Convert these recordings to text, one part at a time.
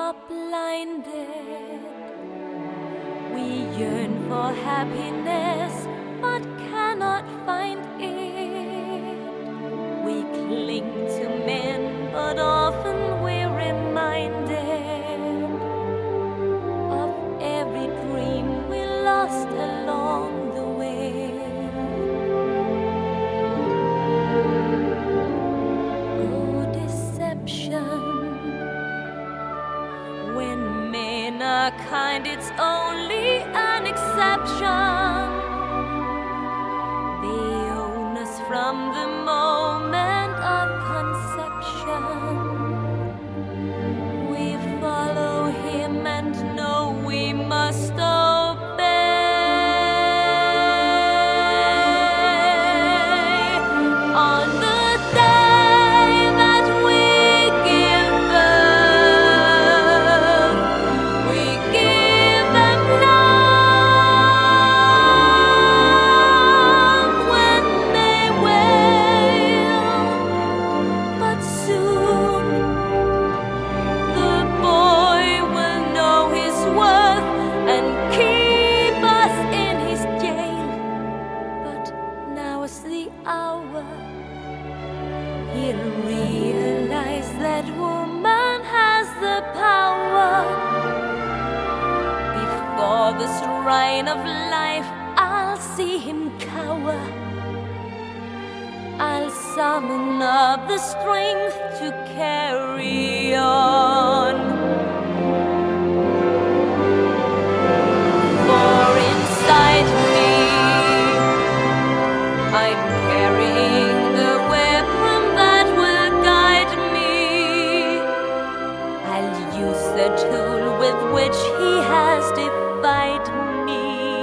are blinded. We yearn for happiness, but cannot find it. We cling to men, but often we're reminded of every dream we lost along the way. Oh, deception. When men are kind, it's only an exception. They own us from the moment of conception. We follow him and know we must obey. On the day that we give birth, we give them love when they wail. But soon the boy will know his worth and keep us in his jail. But now is the hour. He'll realize that woman has the power. Before the shrine of life, I'll see him cower. I'll summon up the strength to carry on. For inside me, I'm carrying the weapon that will guide me. I'll use the tool with which he has defied me.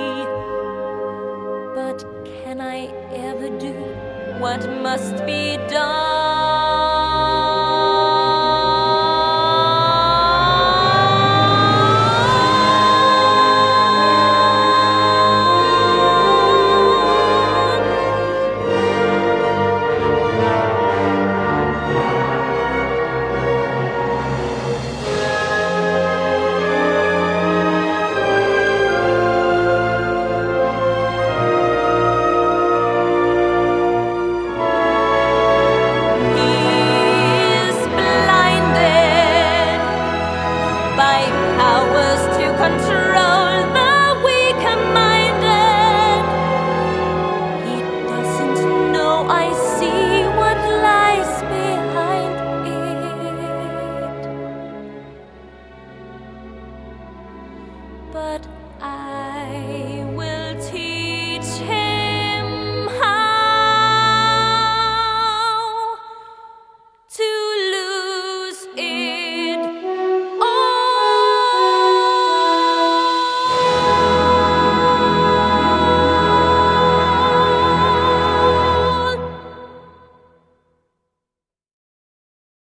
But can I ever do what must be by powers to control the weaker-minded. He doesn't know I see what lies behind it. But I